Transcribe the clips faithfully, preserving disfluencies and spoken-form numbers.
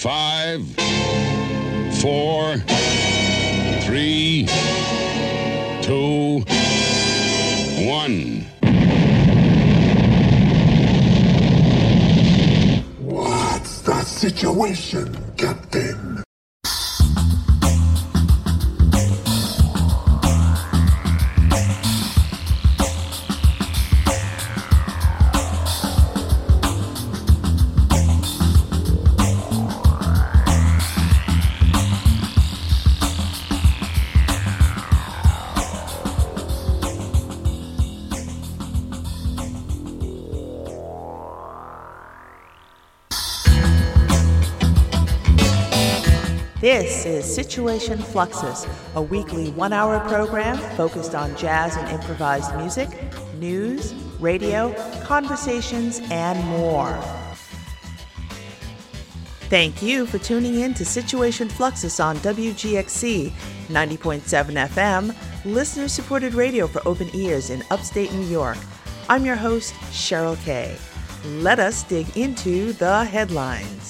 Five, four, three, two, one. What's the situation, Captain? This is Situation Fluxus, a weekly one-hour program focused on jazz and improvised music, news, radio, conversations, and more. Thank you for tuning in to Situation Fluxus on W G X C ninety point seven F M, listener-supported radio for open ears in upstate New York. I'm your host, Cheryl Kay. Let us dig into the headlines.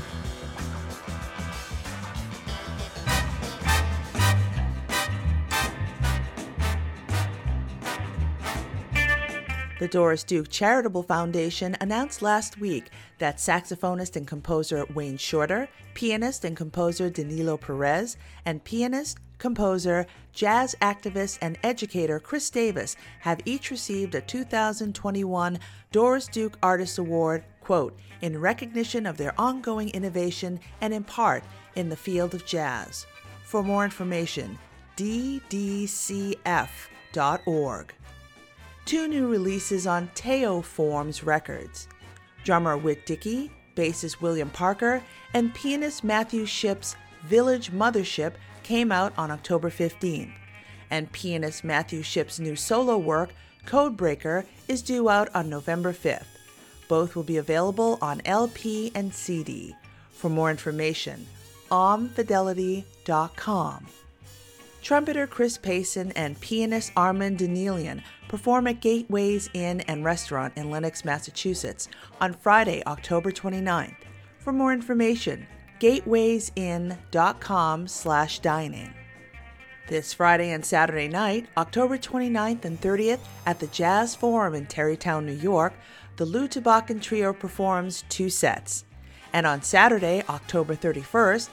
The Doris Duke Charitable Foundation announced last week that saxophonist and composer Wayne Shorter, pianist and composer Danilo Perez, and pianist, composer, jazz activist, and educator Chris Davis have each received a two thousand twenty-one Doris Duke Artist Award, quote, in recognition of their ongoing innovation and in part in the field of jazz. For more information, d d c f dot org. Two new releases on Teo Forms Records. Drummer Whit Dickey, bassist William Parker, and pianist Matthew Shipp's Village Mothership came out on October fifteenth. And pianist Matthew Shipp's new solo work, Codebreaker, is due out on November fifth. Both will be available on L P and C D. For more information, om fidelity dot com. Trumpeter Chris Payson and pianist Armand Danilian perform at Gateways Inn and Restaurant in Lenox, Massachusetts on Friday, October twenty-ninth. For more information, gatewaysin.com slash dining. This Friday and Saturday night, October twenty-ninth and thirtieth, at the Jazz Forum in Tarrytown, New York, the Lou Tabakan Trio performs two sets. And on Saturday, October thirty-first,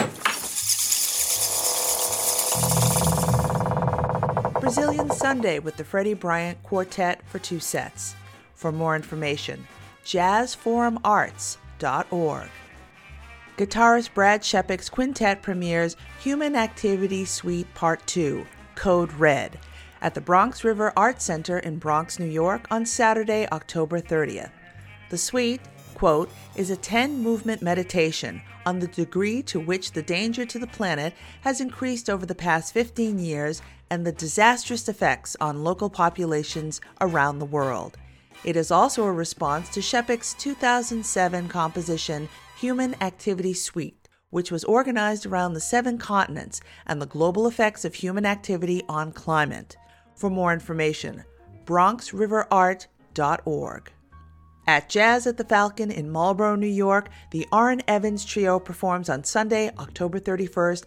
Brazilian Sunday with the Freddie Bryant Quartet for two sets. For more information, jazz forum arts dot org. Guitarist Brad Shepik's quintet premieres Human Activity Suite Part two, Code Red, at the Bronx River Art Center in Bronx, New York on Saturday, October thirtieth. The suite, quote, is a ten-movement meditation on the degree to which the danger to the planet has increased over the past fifteen years and the disastrous effects on local populations around the world. It is also a response to Shepik's two thousand seven composition Human Activity Suite, which was organized around the seven continents and the global effects of human activity on climate. For more information, bronx river art dot org. At Jazz at the Falcon in Marlboro, New York, the Aaron Evans Trio performs on Sunday, October thirty-first.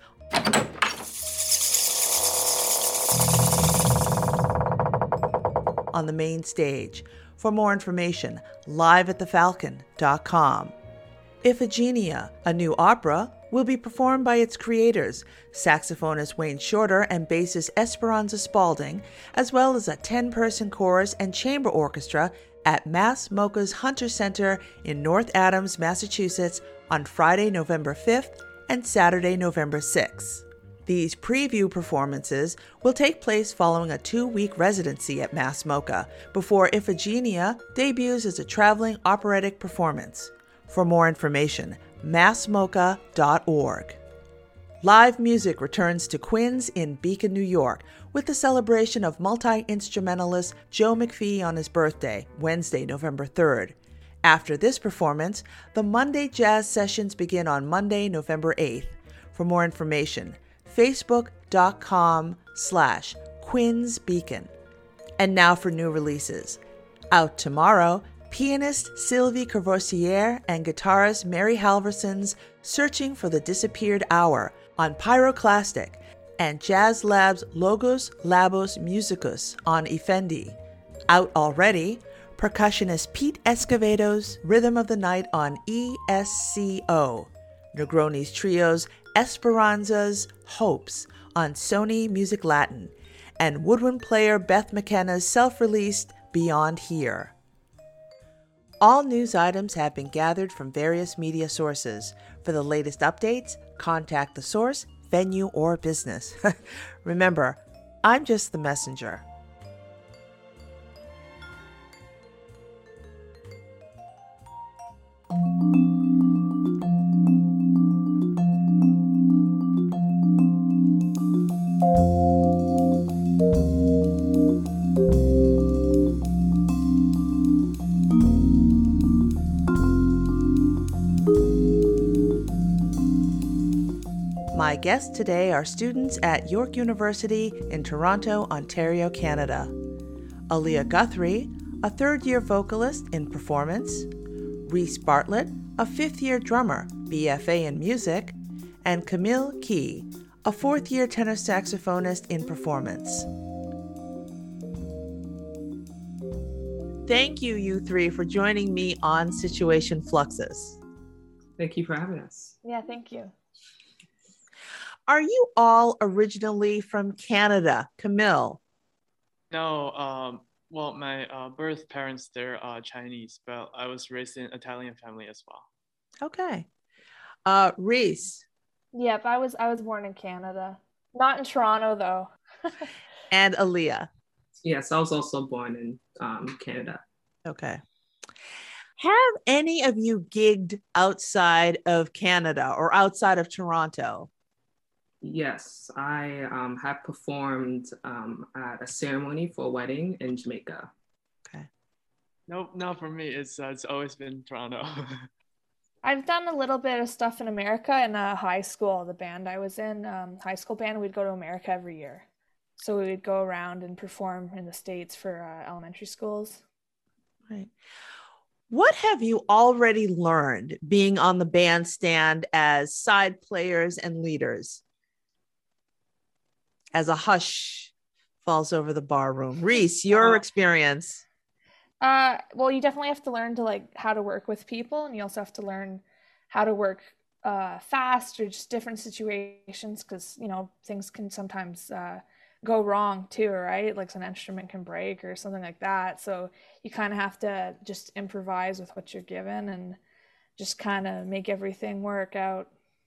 On the main stage. For more information, live at the falcon dot com. Iphigenia, a new opera, will be performed by its creators, saxophonist Wayne Shorter and bassist Esperanza Spalding, as well as a ten-person chorus and chamber orchestra at Mass Mocha's Hunter Center in North Adams, Massachusetts on Friday, November fifth and Saturday, November sixth. These preview performances will take place following a two-week residency at Mass Mocha before Iphigenia debuts as a traveling operatic performance. For more information, mass mocha dot org. Live music returns to Quinn's in Beacon, New York, with the celebration of multi-instrumentalist Joe McPhee on his birthday, Wednesday, November third. After this performance, the Monday Jazz Sessions begin on Monday, November eighth. For more information, facebook.com slash Quinn's Beacon. And now for new releases. Out tomorrow, pianist Sylvie Courvoisier and guitarist Mary Halverson's Searching for the Disappeared Hour on Pyroclastic, and Jazz Lab's Logos Labos Musicus on Effendi. Out already, percussionist Pete Escovedo's Rhythm of the Night on E S C O, Negroni's Trio's Esperanza's Hopes on Sony Music Latin, and woodwind player Beth McKenna's self-released Beyond Here. All news items have been gathered from various media sources. For the latest updates, contact the source, venue, or business. Remember, I'm just the messenger. My guests today are students at York University in Toronto, Ontario, Canada. Aaliyah Guthrie, a third-year vocalist in performance, Reese Bartlett, a fifth-year drummer, B F A in music, and Camille Key, a fourth-year tenor saxophonist in performance. Thank you, you three, for joining me on Situation Fluxus. Thank you for having us. Yeah, thank you. Are you all originally from Canada? Camille? No, um, well, my uh, birth parents, they're uh, Chinese, but I was raised in Italian family as well. Okay. Uh, Reese? Yep, I was I was born in Canada. Not in Toronto, though. And Aaliyah? Yes, I was also born in um, Canada. Okay. Have any of you gigged outside of Canada or outside of Toronto? Yes, I um, have performed um, at a ceremony for a wedding in Jamaica. Okay. Nope, not for me. It's uh, it's always been Toronto. I've done a little bit of stuff in America in uh, high school. The band I was in, um, high school band, we'd go to America every year. So we would go around and perform in the States for uh, elementary schools. Right. What have you already learned being on the bandstand as side players and leaders? As a hush falls over the bar room. Reese, your experience. Uh, well, you definitely have to learn to like how to work with people, and you also have to learn how to work uh, fast or just different situations, because you know things can sometimes uh, go wrong too, right? Like an instrument can break or something like that. So you kind of have to just improvise with what you're given and just kind of make everything work out.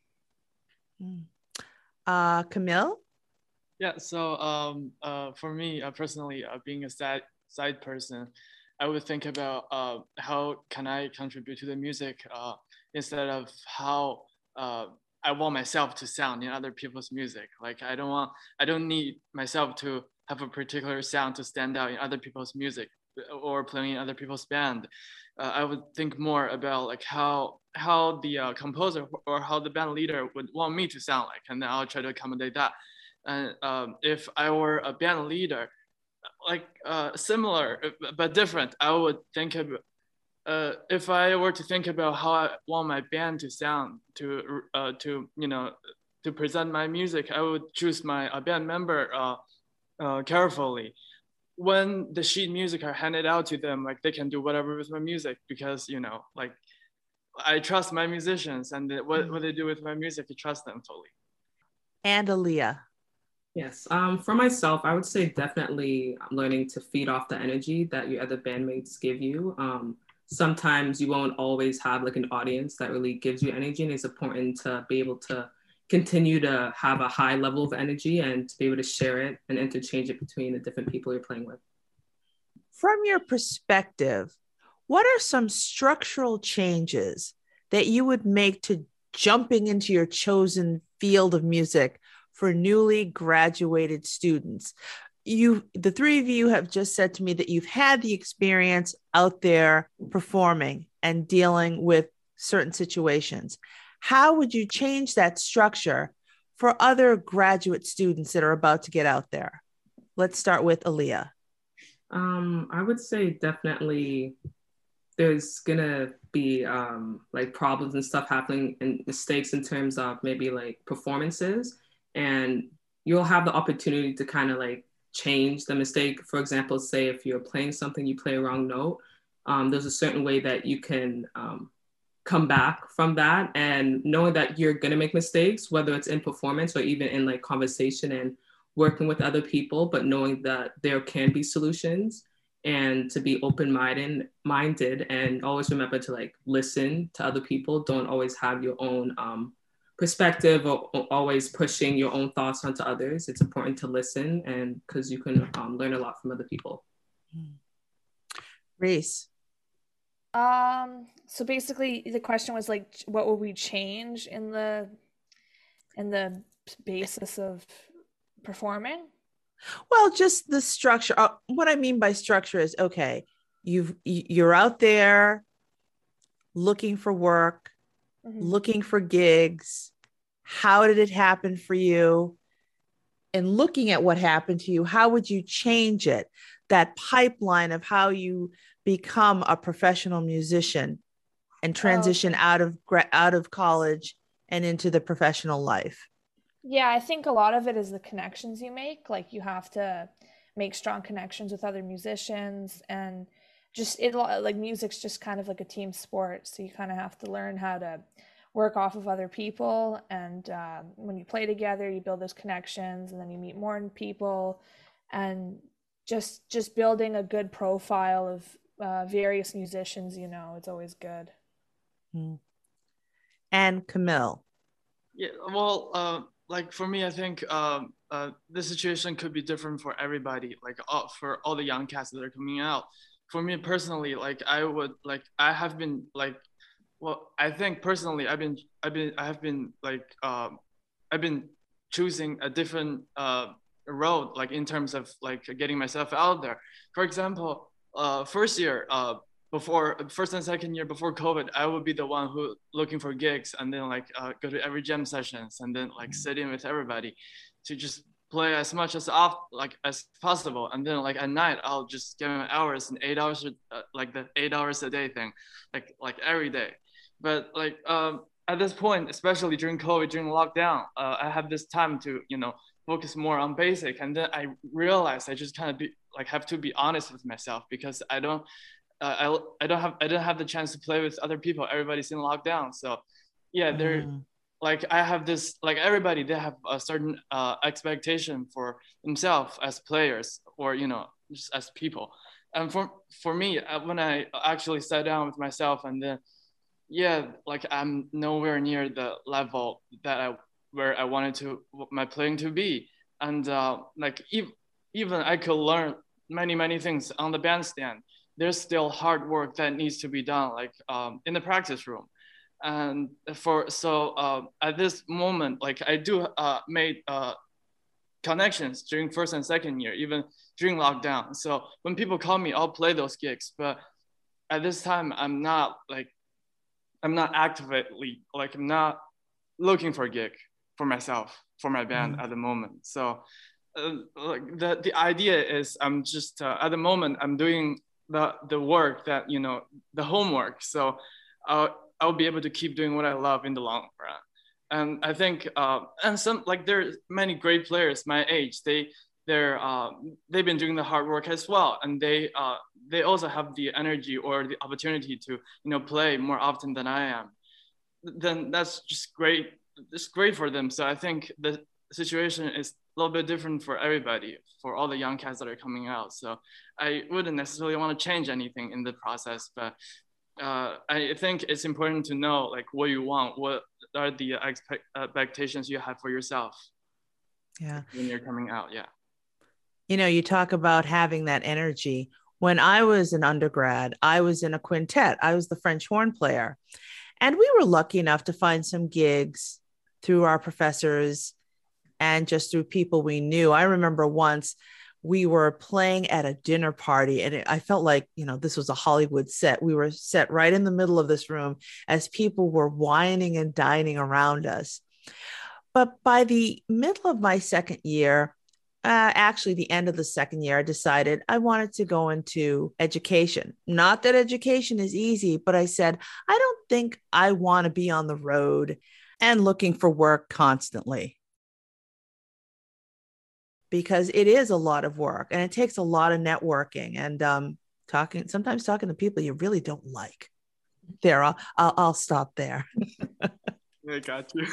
Uh, Camille? Yeah, so um, uh, for me uh, personally, uh, being a side side person, I would think about uh, how can I contribute to the music uh, instead of how uh, I want myself to sound in other people's music. Like I don't want, I don't need myself to have a particular sound to stand out in other people's music or playing in other people's band. Uh, I would think more about like how how the uh, composer or how the band leader would want me to sound like, and then I'll try to accommodate that. And um, if I were a band leader, like uh, similar but different, I would think of, uh, if I were to think about how I want my band to sound, to uh, to you know, to present my music, I would choose my uh, band member uh, uh, carefully. When the sheet music are handed out to them, like they can do whatever with my music, because you know, like I trust my musicians, and what what they do with my music, I trust them totally. And Aaliyah? Yes, um, for myself, I would say definitely learning to feed off the energy that your other bandmates give you. Um, sometimes you won't always have like an audience that really gives you energy, and it's important to be able to continue to have a high level of energy and to be able to share it and interchange it between the different people you're playing with. From your perspective, what are some structural changes that you would make to jumping into your chosen field of music for newly graduated students? You, the three of you have just said to me that you've had the experience out there performing and dealing with certain situations. How would you change that structure for other graduate students that are about to get out there? Let's start with Aaliyah. Um, I would say definitely there's gonna be um, like problems and stuff happening and mistakes in terms of maybe like performances, and you'll have the opportunity to kind of like change the mistake. For example, say if you're playing something, you play a wrong note, um, there's a certain way that you can um, come back from that, and knowing that you're gonna make mistakes, whether it's in performance or even in like conversation and working with other people, but knowing that there can be solutions, and to be open-minded minded and always remember to like listen to other people. Don't always have your own um, perspective, or, or always pushing your own thoughts onto others. It's important to listen, and because you can um, learn a lot from other people. Reese. Um, so basically the question was like, what would we change in the, in the basis of performing? Well, just the structure. Uh, what I mean by structure is, okay, you've, you're out there looking for work, mm-hmm. looking for gigs. How did it happen for you? And looking at what happened to you, how would you change it? That pipeline of how you become a professional musician and transition oh, okay. out of out of college and into the professional life. Yeah, I think a lot of it is the connections you make. Like you have to make strong connections with other musicians, and just it like music's just kind of like a team sport. So you kind of have to learn how to work off of other people. And uh, when you play together, you build those connections, and then you meet more people, and just just building a good profile of uh, various musicians, you know, it's always good. Mm. And Camille. Yeah, well, uh, like for me, I think um, uh, the situation could be different for everybody, like uh, for all the young cats that are coming out. For me personally, like I would like, I have been like, well, I think personally, I've been, I've been, I have been like, um, I've been choosing a different uh, road, like in terms of like getting myself out there. For example, uh, first year, uh, before first and second year before COVID, I would be the one who looking for gigs, and then like uh, go to every jam sessions, and then like sit in with everybody to just play as much as off like as possible. And then like at night, I'll just get my hours and eight hours, uh, like the eight hours a day thing, like like every day. But like um, at this point, especially during COVID, during lockdown, uh, I have this time to you know focus more on basic. And then I realized I just kind of be like have to be honest with myself, because I don't. Uh, I, I don't have I don't have the chance to play with other people. Everybody's in lockdown, so yeah, they're mm. like I have this like everybody they have a certain uh, expectation for themselves as players, or you know just as people. And for for me, when I actually sat down with myself, and then yeah, like I'm nowhere near the level that I where I wanted to my playing to be, and uh, like even even I could learn many many things on the bandstand. There's still hard work that needs to be done, like um, in the practice room. And for, so uh, at this moment, like I do uh, made uh, connections during first and second year, even during lockdown. So when people call me, I'll play those gigs. But at this time, I'm not like, I'm not actively, like I'm not looking for a gig for myself, for my band mm-hmm. at the moment. So uh, like the, the idea is I'm just, uh, at the moment, I'm doing the the work that you know the homework, so I'll, I'll be able to keep doing what I love in the long run. And I think uh, and some like there's many great players my age, they they're uh, they've been doing the hard work as well, and they uh, they also have the energy or the opportunity to you know play more often than I am. Then that's just great, it's great for them. So I think the situation is a little bit different for everybody, for all the young cats that are coming out. So I wouldn't necessarily want to change anything in the process, but uh, I think it's important to know like what you want, what are the expect expectations you have for yourself. Yeah. When you're coming out. Yeah. You know, you talk about having that energy. When I was an undergrad, I was in a quintet. I was the French horn player, and we were lucky enough to find some gigs through our professors and just through people we knew. I remember once we were playing at a dinner party, and it, I felt like, you know, this was a Hollywood set. We were set right in the middle of this room as people were whining and dining around us. But by the middle of my second year, uh, actually the end of the second year, I decided I wanted to go into education. Not that education is easy, but I said, I don't think I want to be on the road and looking for work constantly, because it is a lot of work and it takes a lot of networking and um, talking, sometimes talking to people you really don't like. There, I'll, I'll, I'll stop there. I got you.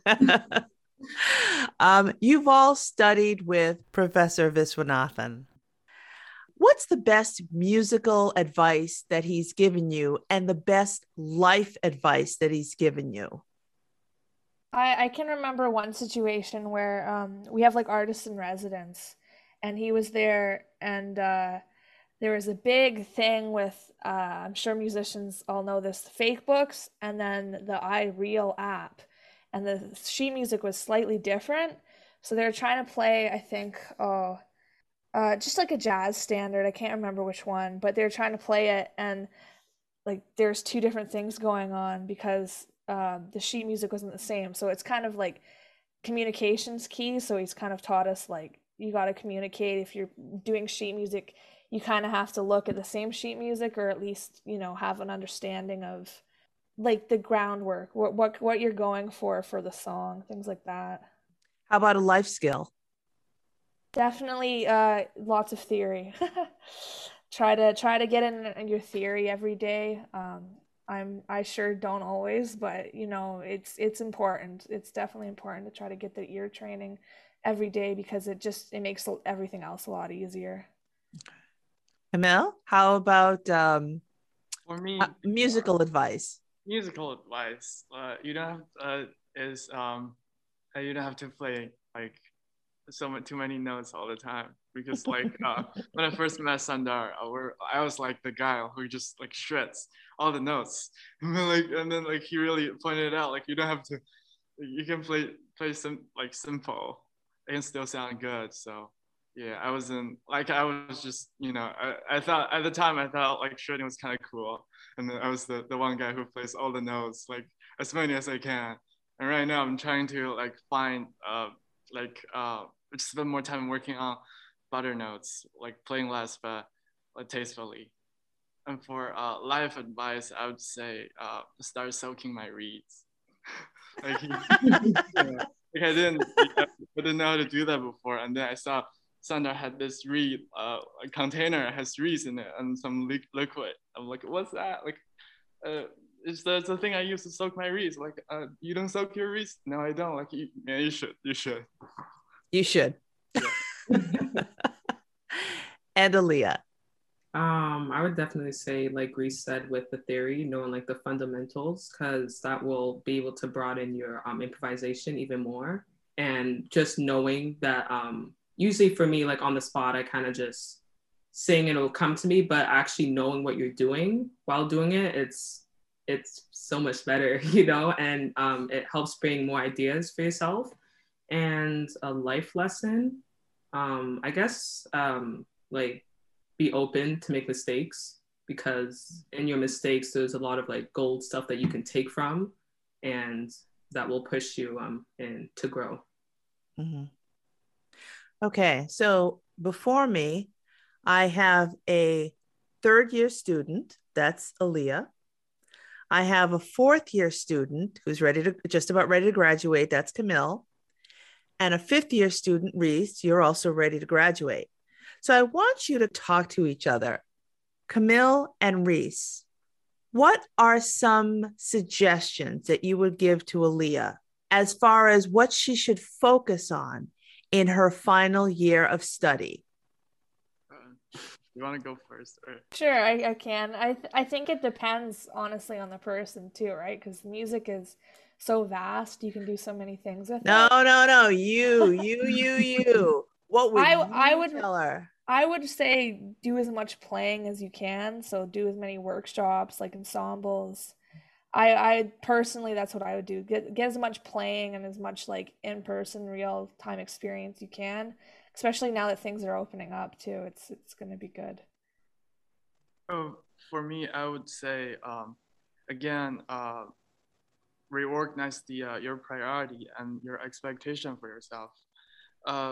um, you've all studied with Professor Viswanathan. What's the best musical advice that he's given you and the best life advice that he's given you? I, I can remember one situation where um, we have like artists in residence, and he was there, and uh, there was a big thing with, uh, I'm sure musicians all know this, fake books, and then the iReal app. And the sheet music was slightly different. So they were trying to play, I think, oh, uh, just like a jazz standard. I can't remember which one, but they were trying to play it, and like there's two different things going on because uh, the sheet music wasn't the same. So it's kind of like communication's key. So he's kind of taught us like you got to communicate. If you're doing sheet music, you kind of have to look at the same sheet music, or at least, you know, have an understanding of like the groundwork, what what what you're going for for the song, things like that. How about a life skill? Definitely uh, lots of theory. try to try to get in, in your theory every day. Um, I'm I sure don't always, but you know, it's it's important. It's definitely important to try to get the ear training every day because it just it makes everything else a lot easier. Camille, how about um, For me, uh, musical uh, advice? Musical advice. Uh, you don't have uh, is um, you don't have to play like so much too many notes all the time, because like uh, when I first met Sundar, I, were, I was like the guy who just like shreds all the notes, and then like and then like he really pointed out like you don't have to, you can play play some like simple and still sound good. So yeah, I wasn't like I was just you know I, I thought at the time I thought like shredding was kind of cool, and then I was the the one guy who plays all the notes like as many as I can. And right now I'm trying to like find uh like uh spend more time working on butter notes, like playing less but uh, tastefully. And for uh, life advice, I would say uh, start soaking my reeds. like, yeah, like I didn't, I didn't know how to do that before, and then I saw Sundar had this reed uh, a container has reeds in it and some li- liquid. I'm like, what's that? Like, uh, it's the, it's the thing I use to soak my reeds. Like, uh, you don't soak your reeds? No, I don't. Like, you, man, you should. You should. You should. Yeah. And Aaliyah. Um, I would definitely say, like Reese said, with the theory, knowing like the fundamentals, because that will be able to broaden your um, improvisation even more. And just knowing that, um, usually for me, like on the spot, I kind of just sing and it'll come to me, but actually knowing what you're doing while doing it, it's it's so much better, you know, and um, it helps bring more ideas for yourself. And a life lesson, um, I guess, um, like, be open to make mistakes, because in your mistakes there's a lot of like gold stuff that you can take from, and that will push you um in to grow. Mm-hmm. Okay, so before me I have a third year student, that's Aaliyah. I have a fourth year student who's ready to just about ready to graduate, that's Camille. And a fifth year student, Reese, you're also ready to graduate. So I want you to talk to each other. Camille and Reese, what are some suggestions that you would give to Aaliyah as far as what she should focus on in her final year of study? Uh, you want to go first? Or? Sure, I, I can. I th- I think it depends, honestly, on the person too, right? Because music is so vast. You can do so many things with no, it. No, no, no. You, you, you, you. What would I, you I would, tell her? I would say do as much playing as you can. So do as many workshops, like ensembles. I, I personally, that's what I would do. Get, get as much playing and as much like in-person, real-time experience you can, especially now that things are opening up too. It's it's going to be good. Oh, for me, I would say, um, again, uh, reorganize the uh, your priority and your expectation for yourself. Uh,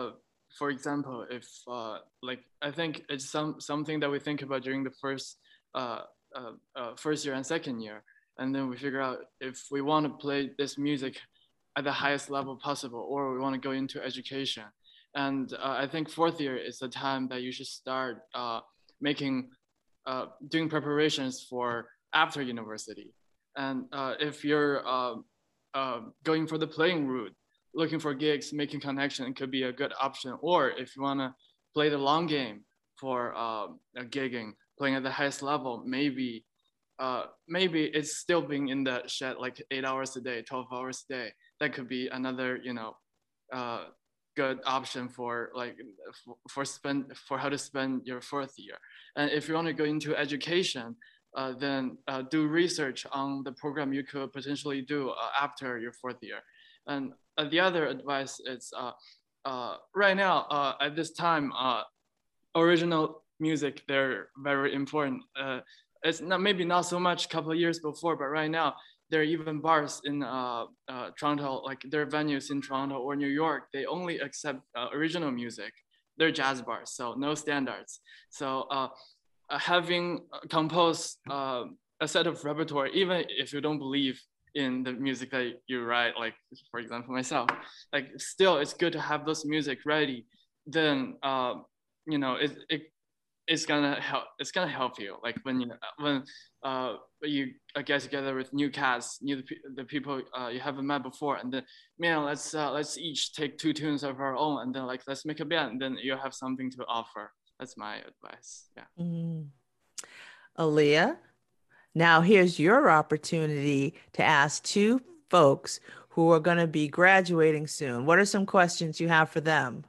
for example, if uh, like I think it's some something that we think about during the first uh, uh, uh, first year and second year, and then we figure out if we want to play this music at the highest level possible, or we want to go into education. And uh, I think fourth year is the time that you should start uh, making uh, doing preparations for after university. And uh, if you're uh, uh, going for the playing route, looking for gigs, making connection could be a good option. Or if you want to play the long game for uh, gigging, playing at the highest level, maybe uh, maybe it's still being in the shed like eight hours a day, twelve hours a day. That could be another, you know, uh, good option for like for, for spend for how to spend your fourth year. And if you want to go into education, uh, then uh, do research on the program you could potentially do uh, after your fourth year. And uh, the other advice is uh, uh, right now uh, at this time, uh, original music, they're very important. Uh, it's not maybe not so much a couple of years before, but right now there are even bars in uh, uh, Toronto, like there are venues in Toronto or New York, they only accept uh, original music. They're jazz bars, so no standards. So uh, uh, having composed uh, a set of repertoire, even if you don't believe in the music that you write, like for example myself, like still it's good to have those music ready. Then uh, you know it, it it's gonna help. It's gonna help you. Like when you when uh you get together with new cats, new the people uh, you haven't met before, and then man, let's uh, let's each take two tunes of our own, and then like let's make a band. And then you have something to offer. That's my advice. Yeah. Mm. Aaliyah, now here's your opportunity to ask two folks who are going to be graduating soon. What are some questions you have for them?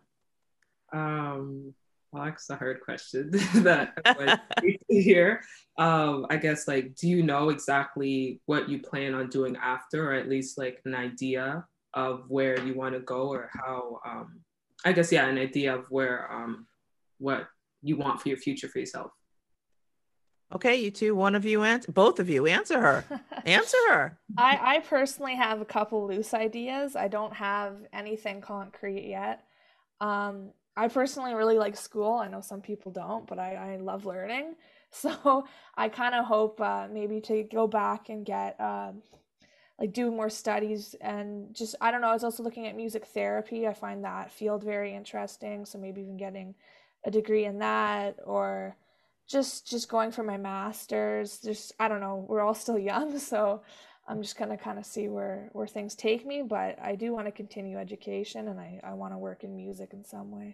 Um. Well, that's a hard question that I like to hear. Um, I guess, like, do you know exactly what you plan on doing after, or at least like an idea of where you want to go, or how? Um, I guess, yeah, an idea of where, um, what you want for your future for yourself. Okay, you two, one of you answer, both of you answer her. Answer her. I, I personally have a couple loose ideas. I don't have anything concrete yet. Um, I personally really like school. I know some people don't, but I, I love learning. So I kind of hope uh, maybe to go back and get um, like do more studies, and just, I don't know, I was also looking at music therapy. I find that field very interesting. So maybe even getting a degree in that, or just just going for my master's. Just, I don't know, we're all still young, so I'm just gonna kind of see where where things take me, but I do want to continue education, and I, I want to work in music in some way.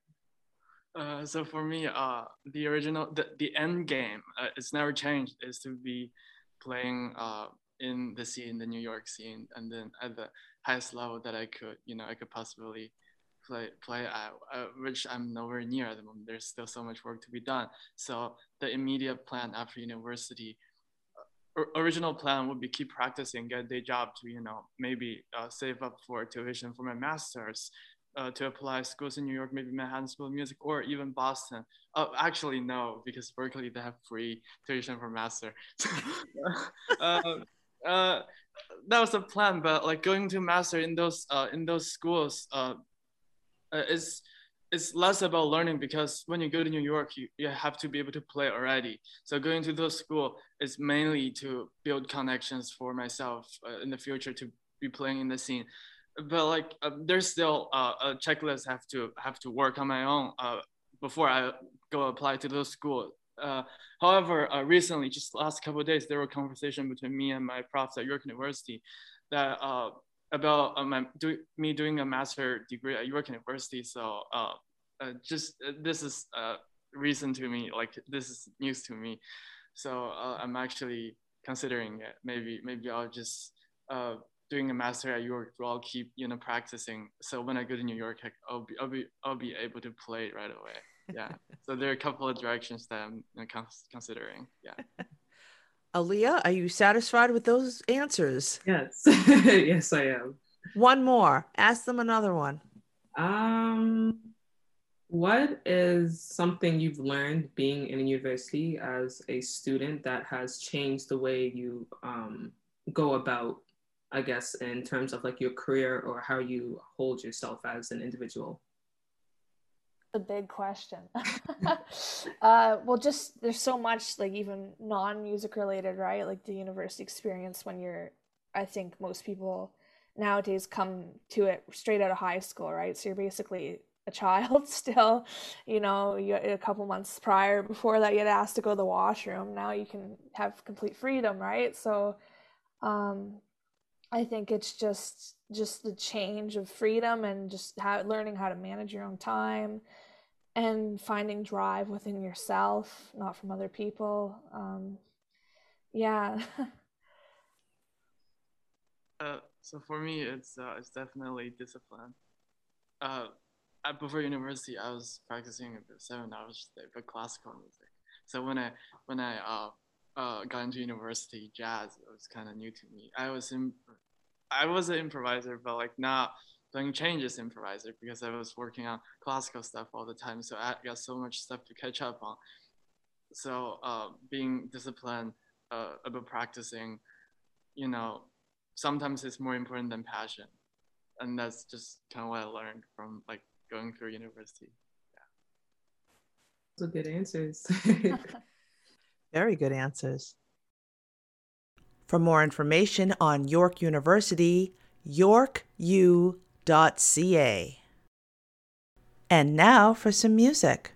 Uh, so for me, uh, the original, the, the end game, uh, it's never changed, is to be playing uh, in the scene, the New York scene, and then at the highest level that I could, you know, I could possibly play play at, uh, which I'm nowhere near at the moment. There's still so much work to be done. So the immediate plan after university, uh, original plan would be keep practicing, get a day job to, you know, maybe uh, save up for tuition for my master's. Uh, to apply schools in New York, maybe Manhattan School of Music, or even Boston. Uh, actually, no, because Berkeley, they have free tuition for master. uh, uh, that was the plan, but like going to master in those uh, in those schools uh, uh, is it's less about learning, because when you go to New York, you, you have to be able to play already. So going to those schools is mainly to build connections for myself uh, in the future to be playing in the scene. But like uh, there's still uh, a checklist have to have to work on my own uh, before I go apply to those schools. Uh, however, uh, recently, just last couple of days, there were conversation between me and my profs at York University that uh, about uh, my, do, me doing a master degree at York University. So uh, uh, just uh, this is uh, recent to me, like this is news to me. So uh, I'm actually considering it. Maybe maybe I'll just uh, doing a master at York, I'll keep, you know, practicing. So when I go to New York, I'll be, I'll be, I'll be able to play right away. Yeah. So there are a couple of directions that I'm considering. Yeah. Aaliyah, are you satisfied with those answers? Yes. Yes, I am. One more. Ask them another one. Um, what is something you've learned being in a university as a student that has changed the way you um, go about, I guess, in terms of like your career or how you hold yourself as an individual? The big question. uh, well, just there's so much, like, even non-music related, right? Like the university experience when you're, I think most people nowadays come to it straight out of high school, right? So you're basically a child still, you know, you a couple months prior before that you had asked to go to the washroom. Now you can have complete freedom, right? So um, I think it's just just the change of freedom and just how, learning how to manage your own time and finding drive within yourself, not from other people. Um, yeah. uh, so for me, it's uh, it's definitely discipline. Uh, before university, I was practicing about seven hours a day, but classical music. So when I when I uh, uh, got into university, jazz was kind of new to me. I was in, I was an improviser, but like not playing changes improviser because I was working on classical stuff all the time. So I got so much stuff to catch up on. So uh, being disciplined uh, about practicing, you know, sometimes it's more important than passion, and that's just kind of what I learned from like going through university. Yeah. Those are good answers. Very good answers. For more information on York University, york u dot c a. And now for some music.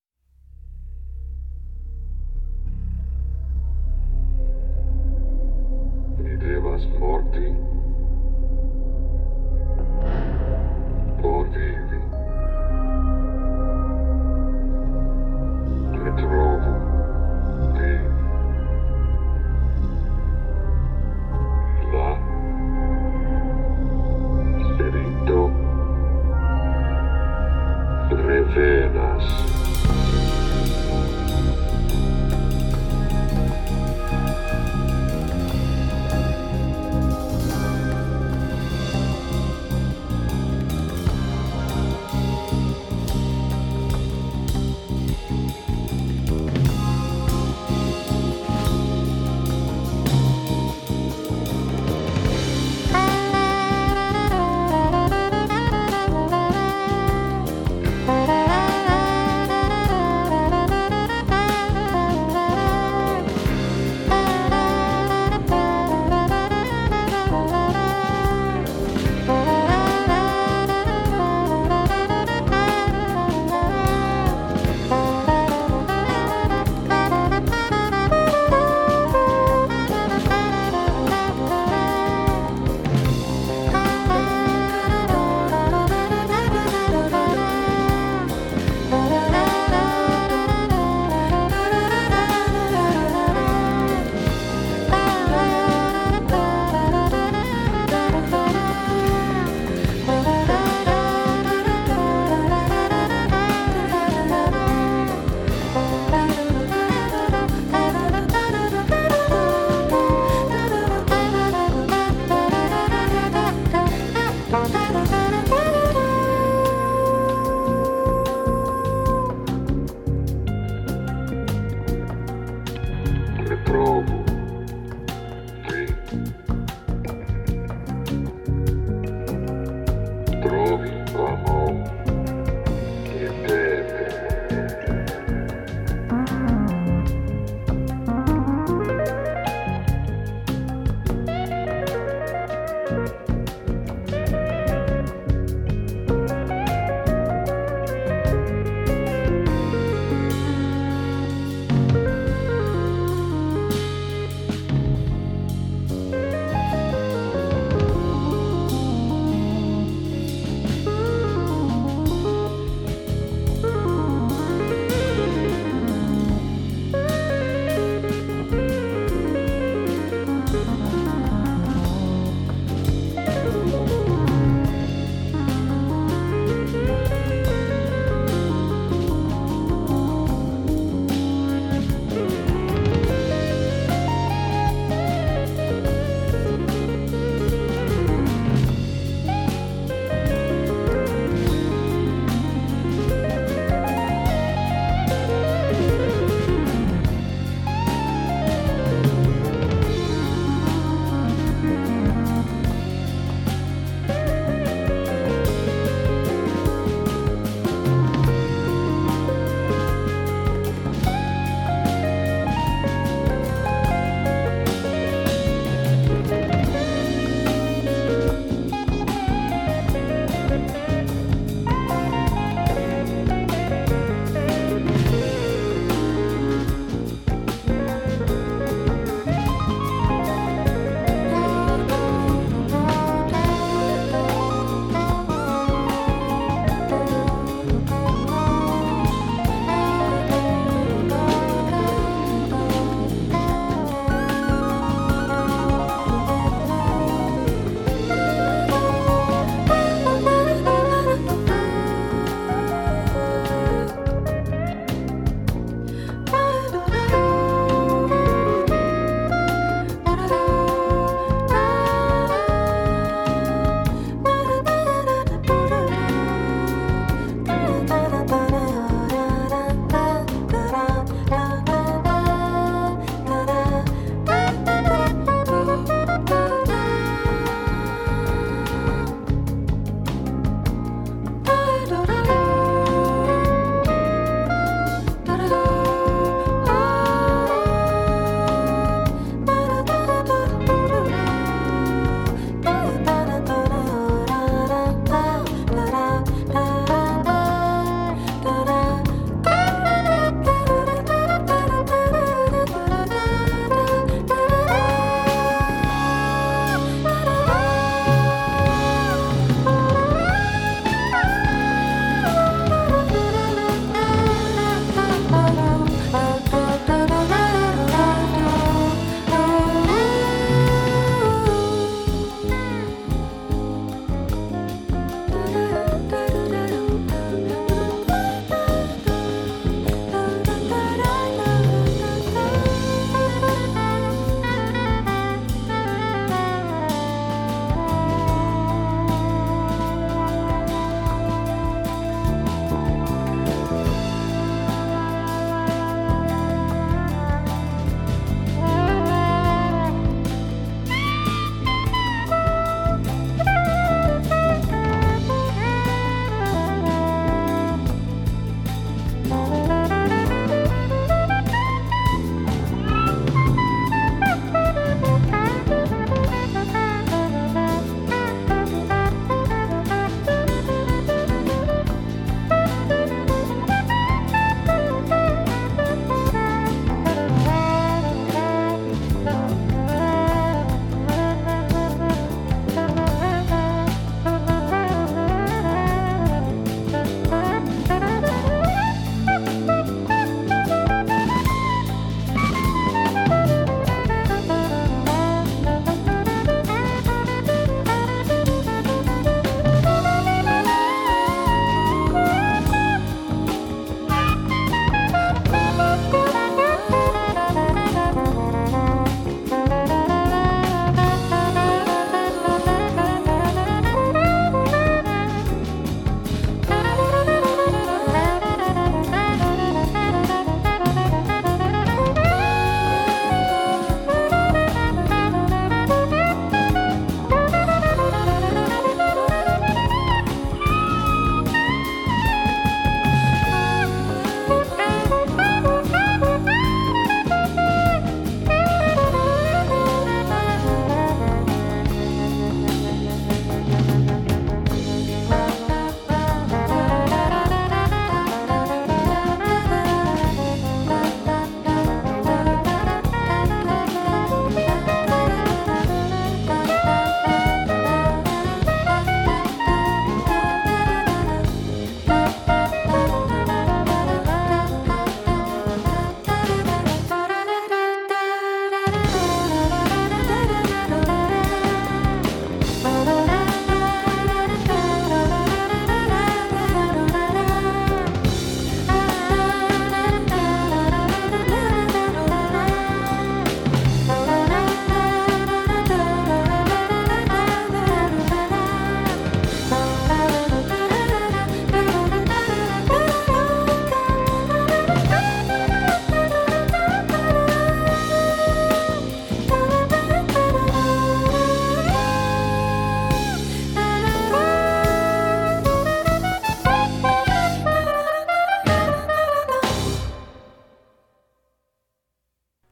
Videvas morti, por vivi. Ritrovo vivi. La spirito revenas.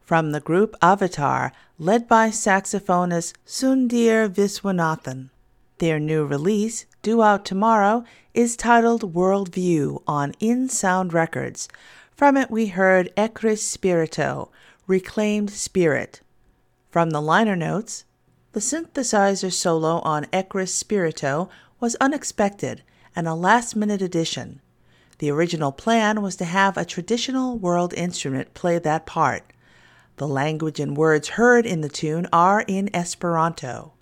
from the group Avatar, led by saxophonist Sundar Viswanathan. Their new release, due out tomorrow, is titled Worldview on In Sound Records. From it we heard Ecris Spirito, Reclaimed Spirit. From the liner notes, the synthesizer solo on Ecris Spirito was unexpected and a last-minute addition. The original plan was to have a traditional world instrument play that part. The language and words heard in the tune are in Esperanto.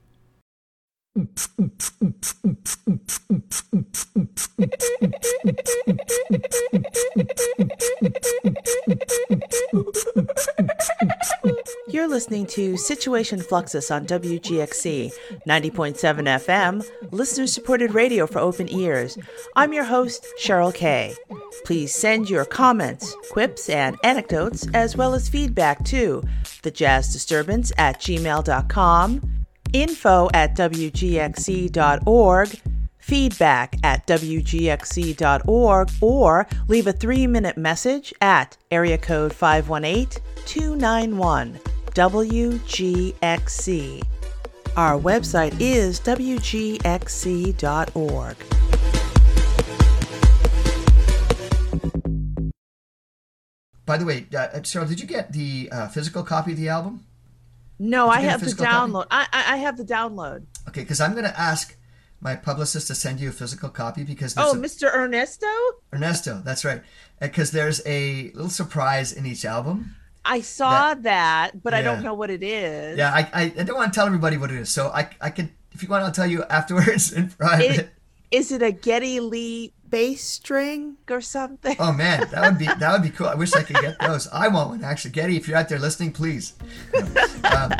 You're listening to Situation Fluxus on W G X C, ninety point seven F M, listener-supported radio for open ears. I'm your host, Cheryl Kay. Please send your comments, quips, and anecdotes, as well as feedback to thejazzdisturbance at gmail dot com, info at w g x c dot org, feedback at w g x c dot org, or leave a three-minute message at area code five one eight, two nine one, W G X C. Our website is w g x c dot org. By the way, uh, Cheryl, did you get the uh, physical copy of the album? No, I have the physical download. I, I I have the download. Okay, because I'm going to ask my publicist to send you a physical copy because there's Oh, a, Mister Ernesto? Ernesto, that's right. Because there's a little surprise in each album. I saw That- that, but I Yeah. don't know what it is. Yeah, I, I I don't want to tell everybody what it is, so I I could, if you want, I'll tell you afterwards in private. It, is it a Geddy Lee bass string or something? Oh man, that would be that would be cool. I wish I could get those. I want one actually. Getty, if you're out there listening, please. Um,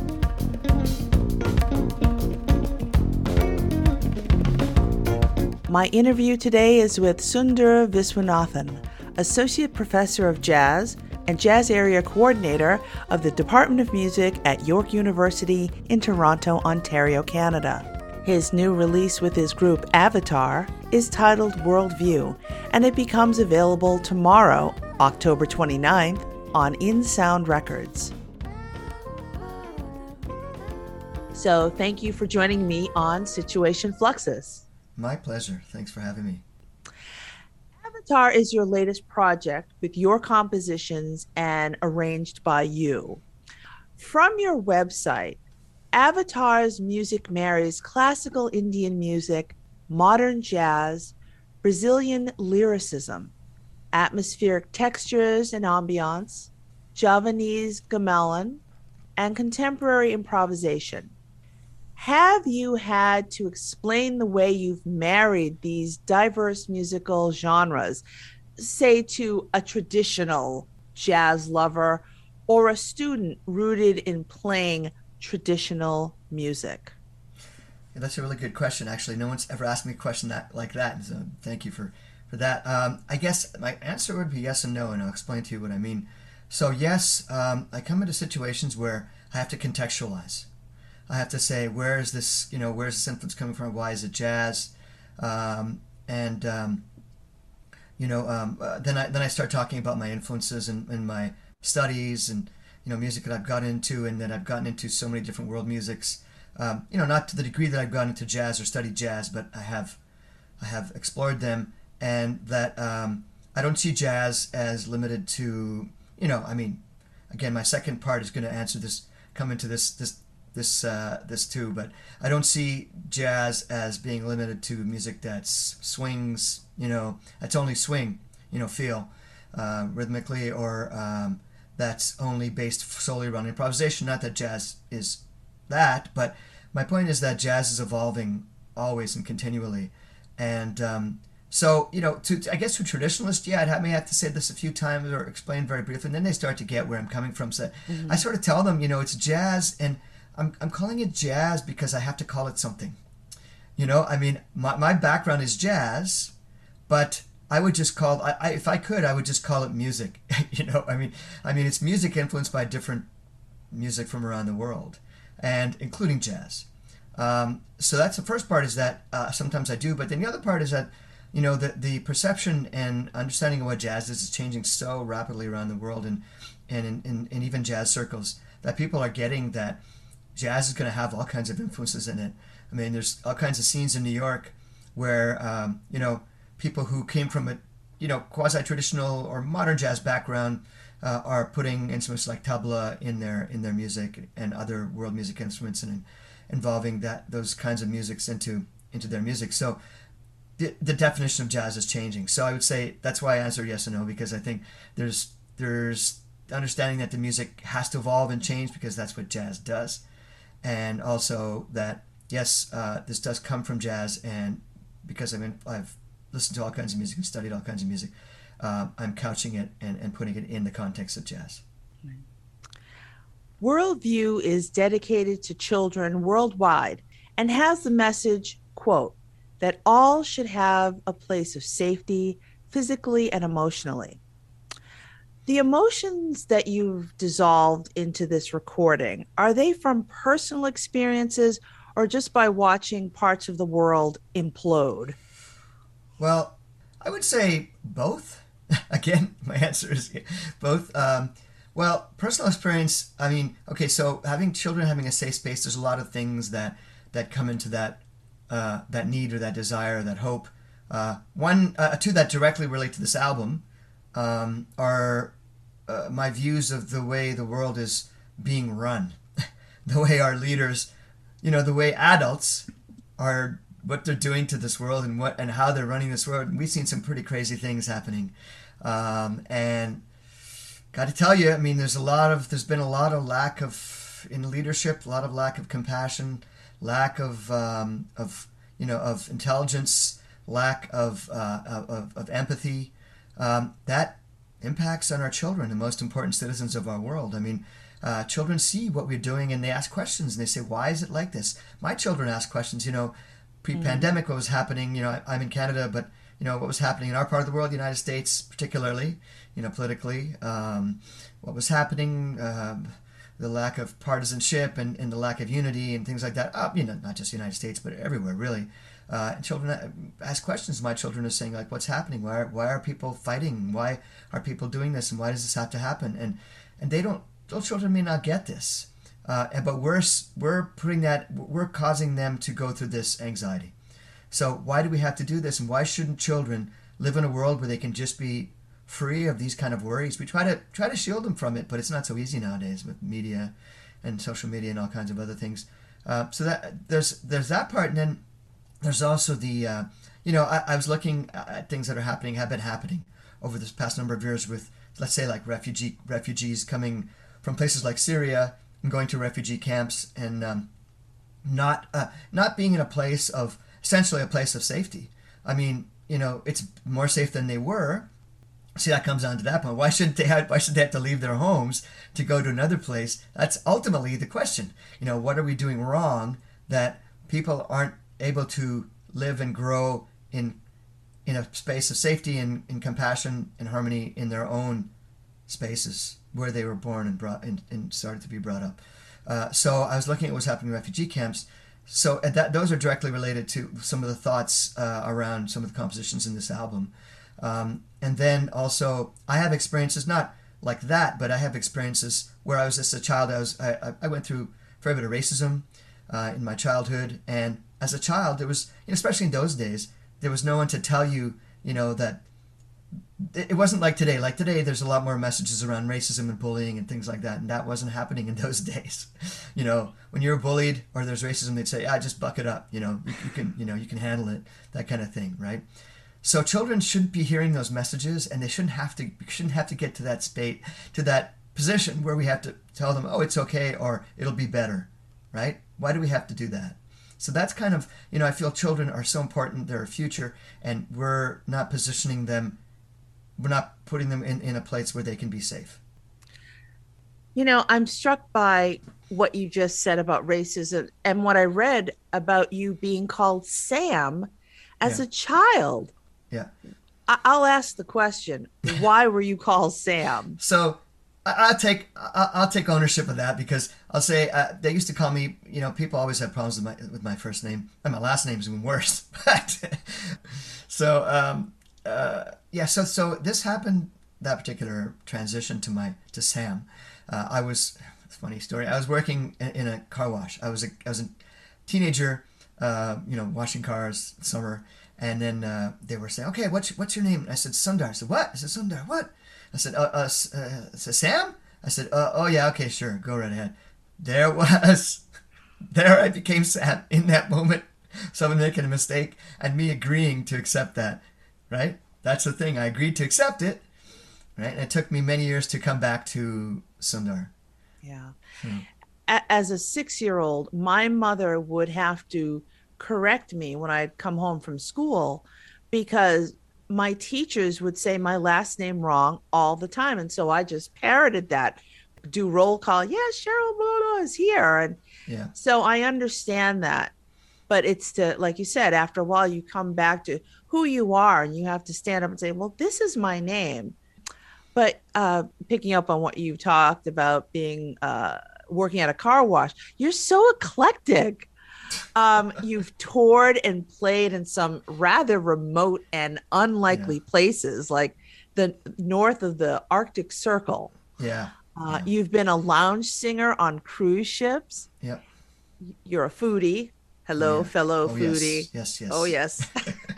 My interview today is with Sundar Viswanathan, Associate Professor of Jazz and Jazz Area Coordinator of the Department of Music at York University in Toronto, Ontario, Canada. His new release with his group Avatar is titled Worldview, and it becomes available tomorrow, October twenty-ninth, on In Sound Records. So thank you for joining me on Situation Fluxus. my pleasure. Thanks for having me. Avatar is your latest project with your compositions and arranged by you. From your website, Avatar's music marries classical Indian music, modern jazz, Brazilian lyricism, atmospheric textures and ambiance, Javanese gamelan, and contemporary improvisation. Have you had to explain the way you've married these diverse musical genres, say to a traditional jazz lover or a student rooted in playing traditional music? Yeah, that's a really good question. Actually, no one's ever asked me a question that like that, so thank you for, for that. Um, I guess my answer would be yes and no, and I'll explain to you what I mean. So yes, um, I come into situations where I have to contextualize. I have to say, where is this, you know, where's this influence coming from? Why is it jazz? Um, and, um, you know, um, uh, then I then I start talking about my influences and, and my studies and, you know, music that I've gotten into and that I've gotten into so many different world musics. Um, you know, not to the degree that I've gotten into jazz or studied jazz, but I have, I have explored them, and that um, I don't see jazz as limited to, you know, I mean, again, my second part is going to answer this, come into this this. this uh, this too, but I don't see jazz as being limited to music that's swings, you know, that's only swing, you know, feel uh, rhythmically, or um, that's only based solely around improvisation. Not that jazz is that, but my point is that jazz is evolving always and continually, and um, so, you know, to I guess to traditionalists, yeah, I may have to say this a few times or explain very briefly, and then they start to get where I'm coming from. So mm-hmm. I sort of tell them, you know, it's jazz, and I'm I'm calling it jazz because I have to call it something. You know, I mean, my my background is jazz, but I would just call I, I if I could I would just call it music. You know, I mean, I mean it's music influenced by different music from around the world, and including jazz. Um, so that's the first part, is that uh, sometimes I do, but then the other part is that, you know, the the perception and understanding of what jazz is is changing so rapidly around the world, and and in, in, in even jazz circles, that people are getting that jazz is going to have all kinds of influences in it. I mean, there's all kinds of scenes in New York where, um, you know, people who came from a, you know, quasi-traditional or modern jazz background uh, are putting instruments like tabla in their in their music and other world music instruments, and involving that those kinds of musics into into their music. So the, the definition of jazz is changing. So I would say that's why I answered yes and no, because I think there's there's understanding that the music has to evolve and change because that's what jazz does, and also that yes, uh, this does come from jazz, and because I mean I've listened to all kinds of music and studied all kinds of music, uh, I'm couching it and, and putting it in the context of jazz. Worldview is dedicated to children worldwide and has the message, quote, that all should have a place of safety physically and emotionally. The emotions that you've dissolved into this recording, are they from personal experiences or just by watching parts of the world implode? Well, I would say both. Again, my answer is both. Um, well, personal experience, I mean, okay, so having children, having a safe space, there's a lot of things that, that come into that uh, that need or that desire, that hope. Uh, one, uh, two that directly relate to this album um, are uh, my views of the way the world is being run, the way our leaders, you know, the way adults are, what they're doing to this world and what and how they're running this world. And we've seen some pretty crazy things happening. Um, and got to tell you, I mean, there's a lot of, there's been a lot of lack of, in leadership, a lot of lack of compassion, lack of, um, of you know, of intelligence, lack of, uh, of, of empathy. Um, that impacts on our children, the most important citizens of our world. I mean, uh, children see what we're doing and they ask questions and they say, why is it like this? My children ask questions, you know, pre-pandemic, what was happening, you know, I, I'm in Canada, but, you know, what was happening in our part of the world, the United States particularly, you know, politically, um, what was happening, uh, the lack of partisanship and, and the lack of unity and things like that, uh, you know, not just the United States, but everywhere, really. Uh, and children ask questions. My children are saying, like, what's happening? Why are, why are people fighting? Why are people doing this? And why does this have to happen? And and they don't, those children may not get this. Uh, but we're we're putting that, we're causing them to go through this anxiety. So why do we have to do this? And why shouldn't children live in a world where they can just be free of these kind of worries? We try to try to shield them from it, but it's not so easy nowadays with media and social media and all kinds of other things. Uh, so that there's there's that part, and then there's also the uh, you know I, I was looking at things that are happening, have been happening over this past number of years with, let's say, like refugee refugees coming from places like Syria and going to refugee camps and um, not uh, not being in a place of, essentially a place of safety. I mean, you know, it's more safe than they were. See, that comes down to that point. Why shouldn't they have, why should they have to leave their homes to go to another place? That's ultimately the question. You know, what are we doing wrong that people aren't able to live and grow in in a space of safety and, and compassion and harmony in their own spaces where they were born and brought and, and started to be brought up. Uh, so I was looking at what's happening in refugee camps. So and that those are directly related to some of the thoughts uh, around some of the compositions in this album. Um, and then also I have experiences, not like that, but I have experiences where I was just a child. I was I, I went through a fair bit of racism uh, in my childhood. And as a child, there was, you know, especially in those days, there was no one to tell you, you know, that it wasn't like today. Like today, there's a lot more messages around racism and bullying and things like that, and that wasn't happening in those days. You know, when you're bullied or there's racism, they'd say, "Ah, just buck it up. You know, you, you can, you know, you can handle it." That kind of thing, right? So children shouldn't be hearing those messages, and they shouldn't have to shouldn't have to get to that state, to that position where we have to tell them, "Oh, it's okay," or "It'll be better," right? Why do we have to do that? So that's kind of, you know, I feel children are so important. They're a future, and we're not positioning them. We're not putting them in, in a place where they can be safe. You know, I'm struck by what you just said about racism and what I read about you being called Sam as Yeah. a child. Yeah. I- I'll ask the question, why were you called Sam? So I- I'll take I- I'll take ownership of that, because I'll say uh, they used to call me, you know, people always have problems with my with my first name, and my last name is even worse. But so um, uh, yeah, so so this happened that particular transition to my to Sam, uh, I was, it's a funny story. I was working in, in a car wash. I was a I was a teenager, uh, you know, washing cars summer, and then uh, they were saying, "Okay, what's what's your name?" And I said, "Sundar." I said, "What?" I said, "Sundar." What? I said, "Uh, uh, uh I said, Sam." I said, uh, "Oh yeah, okay, sure, go right ahead." There was, there I became Sam in that moment. Someone making a mistake and me agreeing to accept that, right? That's the thing. I agreed to accept it, right? And it took me many years to come back to Sundar. Yeah. Hmm. As a six-year-old, my mother would have to correct me when I'd come home from school because my teachers would say my last name wrong all the time. And so I just parroted that, do roll call. Yes, Cheryl blah, blah, is here. And Yeah. so I understand that. But it's to, like you said, after a while, you come back to who you are and you have to stand up and say, well, this is my name. But uh, picking up on what you talked about being uh, working at a car wash, you're so eclectic. Um, you've toured and played in some rather remote and unlikely Yeah. places, like the north of the Arctic Circle. Yeah. Uh, Yeah. You've been a lounge singer on cruise ships. Yep. You're a foodie. Hello, Yeah. fellow Oh, foodie. Yes. Yes. Yes. Oh, yes.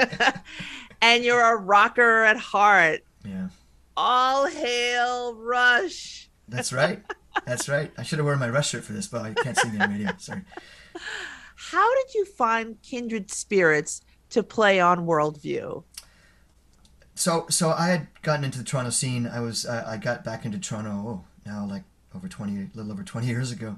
And you're a rocker at heart. Yeah. All hail Rush. That's right. That's right. I should have worn my Rush shirt for this, but I can't see me on radio. Sorry. How did you find kindred spirits to play on Worldview? So, so I had gotten into the Toronto scene. I was, uh, I got back into Toronto. Oh, now like over twenty, a little over twenty years ago.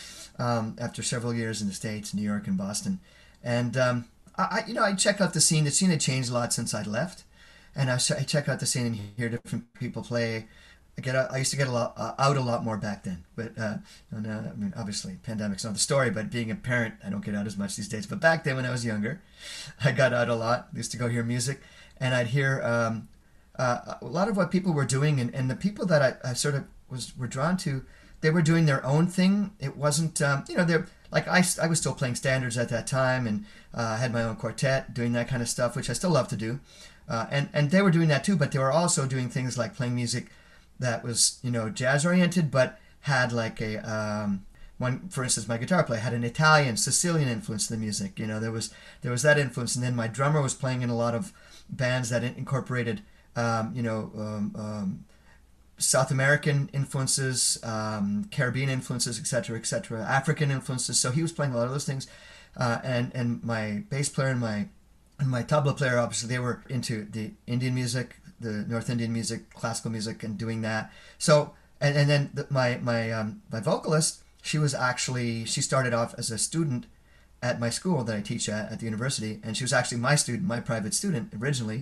Um, after several years in the States, New York and Boston, and um, I, I, you know, I check out the scene. The scene had changed a lot since I'd left, and I, I check out the scene and hear different people play. I get, out, I used to get a lot uh, out a lot more back then, but uh, and, uh, I mean, obviously, pandemic's not the story. But being a parent, I don't get out as much these days. But back then, when I was younger, I got out a lot. I used to go hear music, and I'd hear um, uh, a lot of what people were doing, and, and the people that I, I sort of was were drawn to. They were doing their own thing. It wasn't, um, you know, they're like I, I was still playing standards at that time, and uh, I had my own quartet, doing that kind of stuff, which I still love to do. Uh, and and they were doing that too, but they were also doing things like playing music that was, you know, jazz oriented, but had like a um, one. For instance, my guitar player had an Italian, Sicilian influence in the music. You know, there was there was that influence, and then my drummer was playing in a lot of bands that incorporated, um, you know. Um, um, South American influences, um, Caribbean influences, et cetera, et cetera, African influences. So he was playing a lot of those things, uh, and and my bass player and my and my tabla player, obviously, they were into the Indian music, the North Indian music, classical music, and doing that. So and and then the, my my um, my vocalist, she was actually she started off as a student at my school that I teach at at the university, and she was actually my student, my private student originally.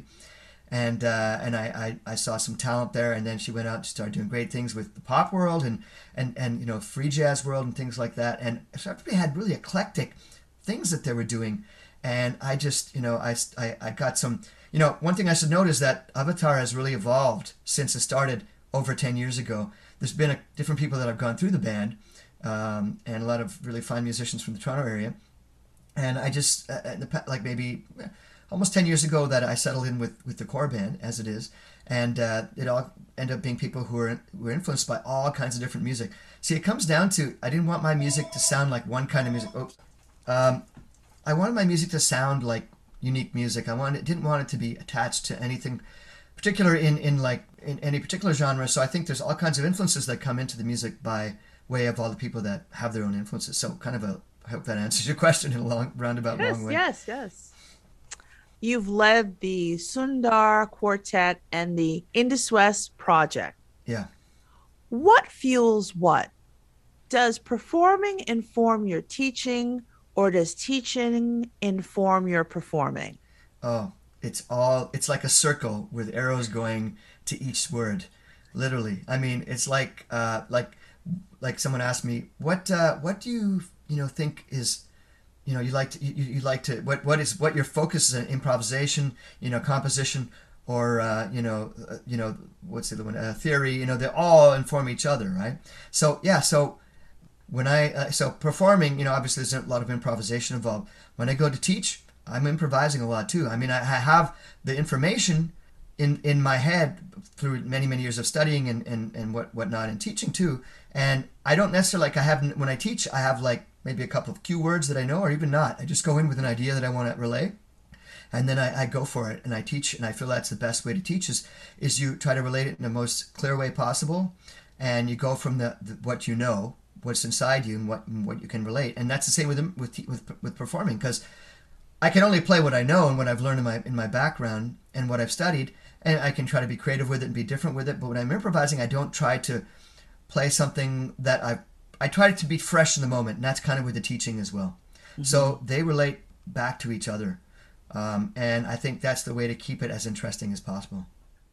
And uh, and I, I, I saw some talent there, and then she went out and started doing great things with the pop world and, and, and you know free jazz world and things like that. And so everybody had really eclectic things that they were doing, and I just you know I, I, I got some you know one thing I should note is that Avatar has really evolved since it started over ten years ago. There's been a, different people that have gone through the band, um, and a lot of really fine musicians from the Toronto area, and I just uh, in the, like maybe. Almost ten years ago that I settled in with, with the core band as it is, and uh, it all ended up being people who were who were influenced by all kinds of different music. See, it comes down to I didn't want my music to sound like one kind of music. Oops. Um, I wanted my music to sound like unique music. I wanted didn't want it to be attached to anything particular in, in like in any particular genre. So I think there's all kinds of influences that come into the music by way of all the people that have their own influences. So kind of a I hope that answers your question in a long roundabout Yes, long way. yes, yes. You've led the Sundar Quartet and the Indus West Project. Yeah. What fuels what? Does performing inform your teaching, or does teaching inform your performing? Oh, it's all, it's like a circle with arrows going to each word, literally. I mean, it's like, uh, like, like someone asked me, what, uh, what do you, you know, think is, you know, you like to, you, you like to, what, what is, what your focus is in improvisation, you know, composition, or, uh, you know, uh, you know, what's the other one, uh, theory, you know, they all inform each other, right? So, yeah, so when I, uh, so performing, you know, obviously there's a lot of improvisation involved. When I go to teach, I'm improvising a lot too. I mean, I, I have the information, in in my head through many many years of studying and and and what whatnot and teaching too. And I don't necessarily like I have when I teach I have like maybe a couple of cue words that I know or even not. I just go in with an idea that I want to relay, and then I, I go for it and I teach. And I feel that's the best way to teach is is you try to relate it in the most clear way possible, and you go from the, the what you know, what's inside you, and what and what you can relate. And that's the same with with with, with performing, because I can only play what I know and what I've learned in my in my background and what I've studied, and I can try to be creative with it and be different with it. But when I'm improvising, I don't try to play something that I I try to be fresh in the moment, and that's kind of with the teaching as well. Mm-hmm. So they relate back to each other, um, and I think that's the way to keep it as interesting as possible.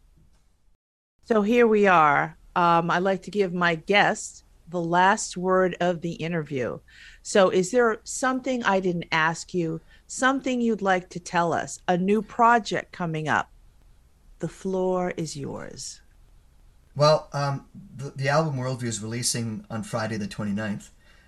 So here we are. Um, I'd like to give my guests the last word of the interview. So is there something I didn't ask you? Something you'd like to tell us, a new project coming up? The floor is yours. Well, um, the, the album Worldview is releasing on Friday the twenty-ninth.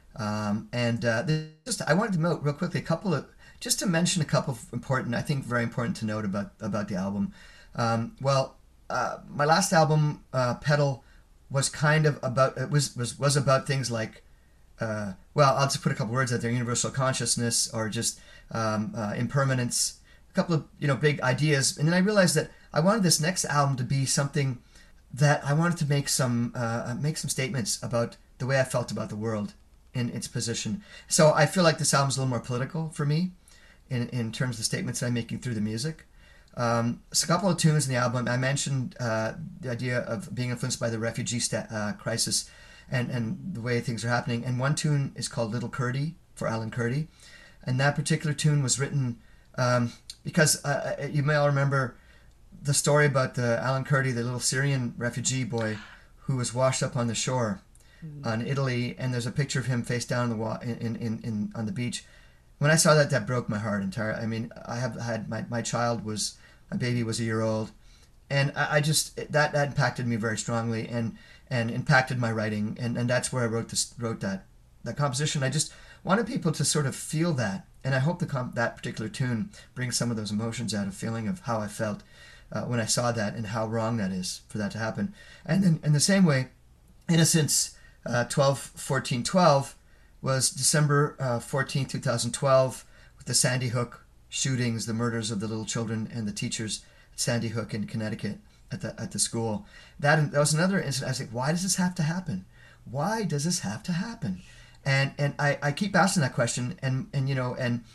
Um, and uh, just I wanted to note real quickly a couple of, just to mention a couple of important, I think very important to note about, about the album. Um, well, uh, my last album, uh, Pedal, was kind of about, it was, was, was about things like, uh, well, I'll just put a couple words out there, universal consciousness or just um, uh, impermanence, a couple of, you know, big ideas. And then I realized that I wanted this next album to be something that I wanted to make some uh, make some statements about the way I felt about the world in its position. So I feel like this album's a little more political for me in, in terms of the statements that I'm making through the music. Um, so a couple of tunes in the album, I mentioned uh, the idea of being influenced by the refugee sta- uh, crisis and, and the way things are happening. And one tune is called Little Kurdi for Alan Kurdi. And that particular tune was written um, because uh, you may all remember the story about the Alan Kurdi, the little Syrian refugee boy who was washed up on the shore mm. on Italy, and there's a picture of him face down in the wa- in, in, in on the beach. When I saw that, that broke my heart entirely. I mean, I have had my, my child was my baby was a year old, and I, I just that, that impacted me very strongly and and impacted my writing, and, and that's where I wrote this wrote that that composition. I just wanted people to sort of feel that, and I hope the comp- that particular tune brings some of those emotions out, of feeling of how I felt Uh, when I saw that and how wrong that is for that to happen. And then in the same way, Innocence uh, twelve fourteen twelve was December uh, fourteenth, twenty twelve, with the Sandy Hook shootings, the murders of the little children and the teachers at Sandy Hook in Connecticut at the at the school. That, that was another incident. I was like, why does this have to happen? Why does this have to happen? And and I, I keep asking that question, and, and you know, and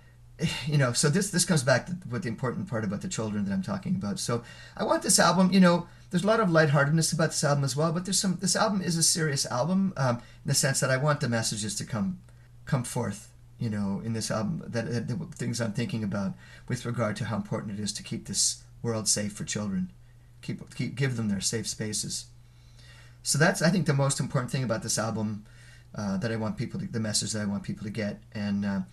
you know, so this this comes back to what the important part about the children that I'm talking about. So I want this album, you know, there's a lot of lightheartedness about this album as well, but there's some, this album is a serious album um, in the sense that I want the messages to come come forth, you know, in this album, that, that the things I'm thinking about with regard to how important it is to keep this world safe for children, keep keep give them their safe spaces. So that's, I think, the most important thing about this album uh, that I want people to, the message that I want people to get. And uh,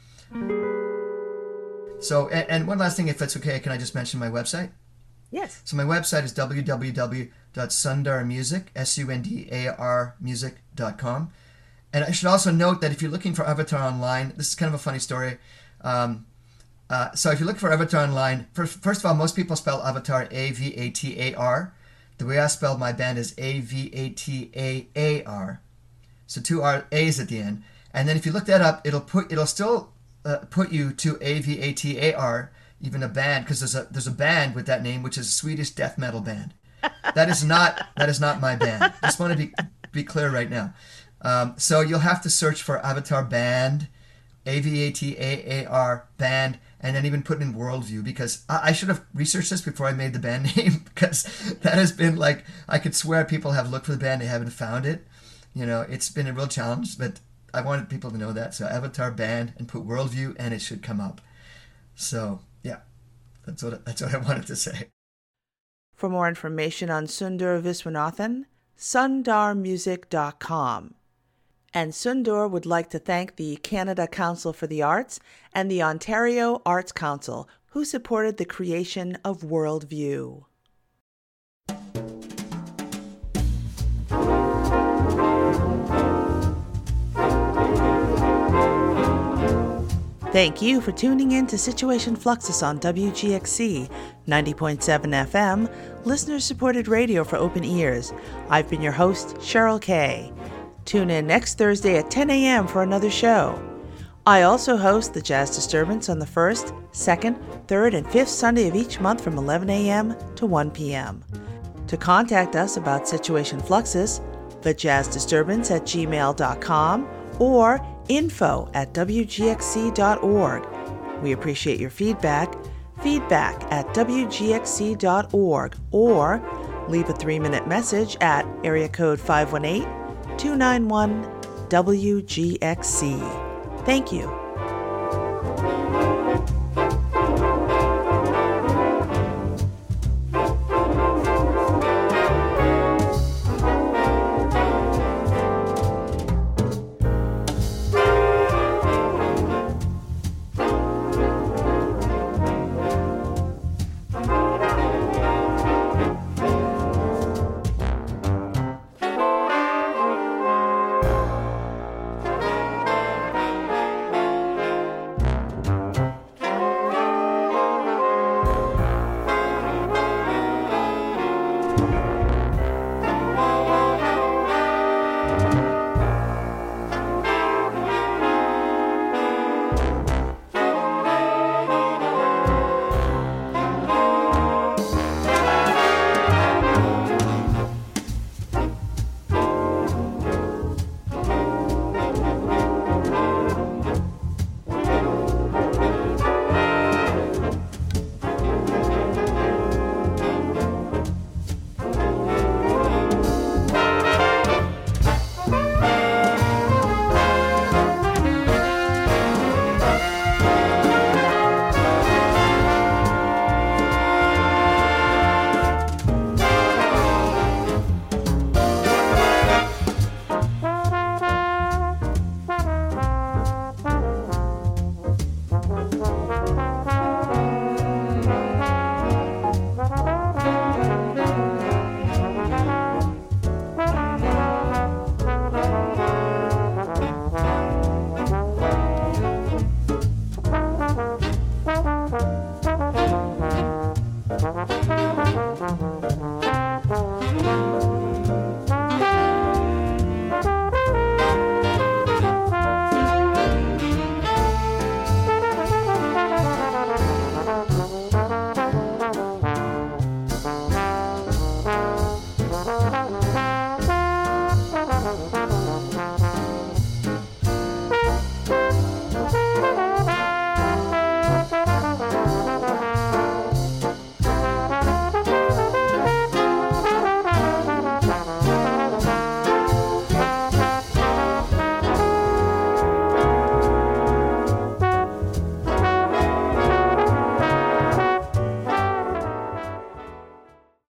So, and, and one last thing, if it's okay, can I just mention my website? Yes. So my website is w w w dot sundar music, S U N D A R music dot com. And I should also note that if you're looking for Avatar online, this is kind of a funny story. Um, uh, so if you look for Avatar online, first, first of all, most people spell Avatar A V A T A R. The way I spelled my band is A V A T A A R. So two R A's at the end. And then if you look that up, it'll put it'll still Uh, put you to A V A T A R, even a band, because there's a there's a band with that name, which is a Swedish death metal band. That is not that is not my band. Just want to be be clear right now. Um, so you'll have to search for Avatar Band, A V A T A A R Band, and then even put in Worldview, because I, I should have researched this before I made the band name, because that has been like, I could swear people have looked for the band, they haven't found it. You know, it's been a real challenge, but I wanted people to know that. So Avatar Band, and put Worldview, and it should come up. So yeah, that's what that's what I wanted to say. For more information on Sundar Viswanathan, sundar music dot com. And Sundar would like to thank the Canada Council for the Arts and the Ontario Arts Council, who supported the creation of Worldview. Thank you for tuning in to Situation Fluxus on W G X C ninety point seven F M, listener-supported radio for open ears. I've been your host, Cheryl Kay. Tune in next Thursday at ten a.m. for another show. I also host the Jazz Disturbance on the first, second, third, and fifth Sunday of each month from eleven a.m. to one p.m. To contact us about Situation Fluxus, the jazz disturbance at gmail dot com or info at w g x c dot org. We appreciate your feedback. Feedback at w g x c dot org or leave a three-minute message at area code five one eight, two nine one, W G X C. Thank you. Thank you.